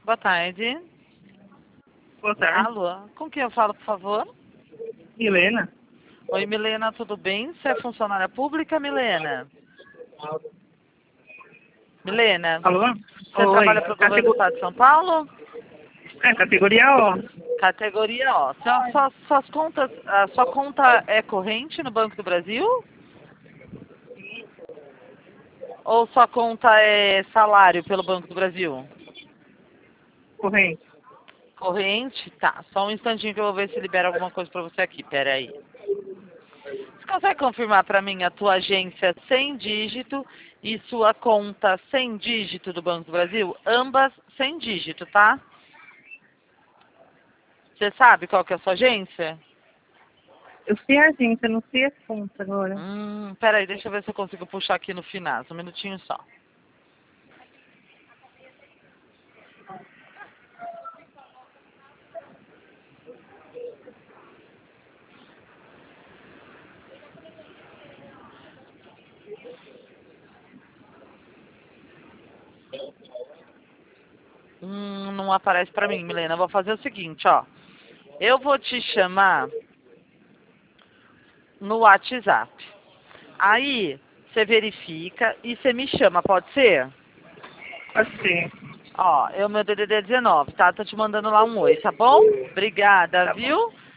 Boa tarde. Boa tarde. Alô? Com quem eu falo, por favor? Milena? Oi, Milena, tudo bem? Você é funcionária pública, Milena? Milena, Alô? você trabalha Oi. para o governo do Estado de São Paulo? Categoria O. Categoria O. Suas contas, a sua conta é corrente no Banco do Brasil? Ou sua conta é salário pelo Banco do Brasil? Corrente. Corrente? Tá, só um instantinho que eu vou ver se libera alguma coisa para você aqui, peraí. Você consegue confirmar para mim a tua agência sem dígito e sua conta sem dígito do Banco do Brasil? Ambas sem dígito, tá? Você sabe qual que é a sua agência? Eu sei a agência, não sei a conta agora. Peraí, deixa eu ver se eu consigo puxar aqui no final. Um minutinho só. Não aparece pra mim, Milena. Eu vou fazer o seguinte, ó. Eu vou te chamar no WhatsApp. Aí, você verifica e você me chama, pode ser? Pode ser. Ó, meu DDD é 19, tá? Tô te mandando lá um oi, tá bom? Obrigada, Tá bom. viu?